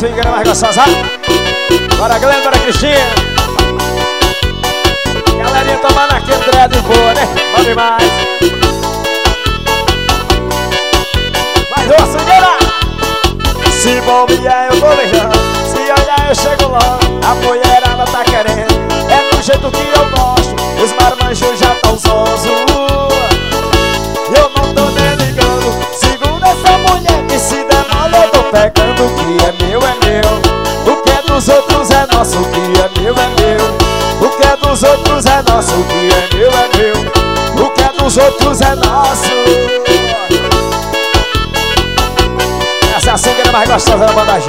swingueira mais gostosa. Bora Glenn, bora Cristina. Galerinha tomando aquele dread boa, né? Bom demais. Vai, ô swingueira. Se bobear eu vou beijando, se olhar eu chego logo. A mulherada tá querendo, é do jeito que eu gosto. Os marmanjos já tão zonzo, eu não tô nem ligando. Segura essa mulher que se der mole eu tô pegando. O que é meu é meu, o que é dos outros é nosso. O que é meu é meu, o que é dos outros é nosso. O que é meu é meu, o que é dos outros é nosso. Essa é a swingueira mais gostosa da banda G.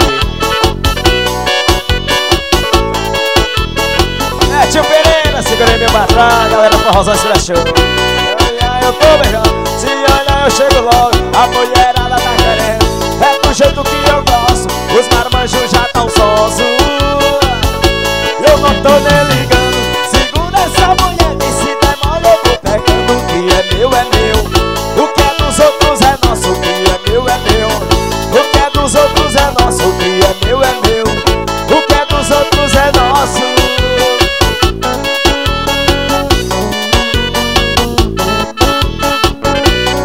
É tio Pereira, segurei meu patrão, galera forrozão Express Show. Eu tô beijando, se olhar eu chego logo. A mulherada tá querendo, é do jeito que eu gosto. Os marmanjos já tão sonso, eu não tô nem ligando. Segura essa mulher que se der mole eu tô pegando. O que é meu é meu, o que é dos outros é nosso. O que é meu é meu, o que é dos outros é nosso. O que é meu é meu, o que é dos outros é nosso.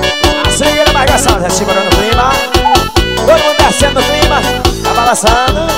Segurando o clima, todo mundo descendo o clima, tá balançando.